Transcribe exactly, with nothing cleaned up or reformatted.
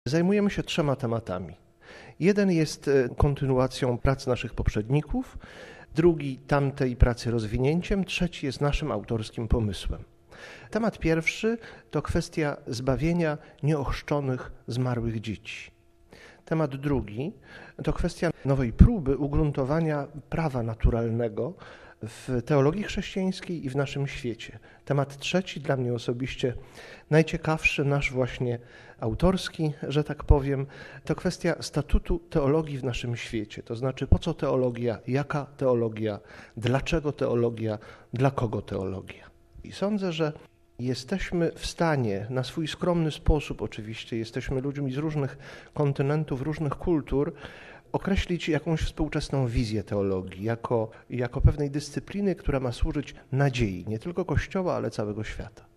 Zajmujemy się trzema tematami. Jeden jest kontynuacją prac naszych poprzedników, drugi tamtej pracy rozwinięciem, trzeci jest naszym autorskim pomysłem. Temat pierwszy to kwestia zbawienia nieochrzczonych, zmarłych dzieci. Temat drugi to kwestia nowej próby ugruntowania prawa naturalnego w teologii chrześcijańskiej i w naszym świecie. Temat trzeci, dla mnie osobiście najciekawszy, nasz właśnie autorski, że tak powiem, to kwestia statutu teologii w naszym świecie. To znaczy, po co teologia, jaka teologia, dlaczego teologia, dla kogo teologia. I sądzę, że jesteśmy w stanie, na swój skromny sposób oczywiście, jesteśmy ludźmi z różnych kontynentów, różnych kultur, określić jakąś współczesną wizję teologii, jako, jako pewnej dyscypliny, która ma służyć nadziei nie tylko Kościoła, ale całego świata.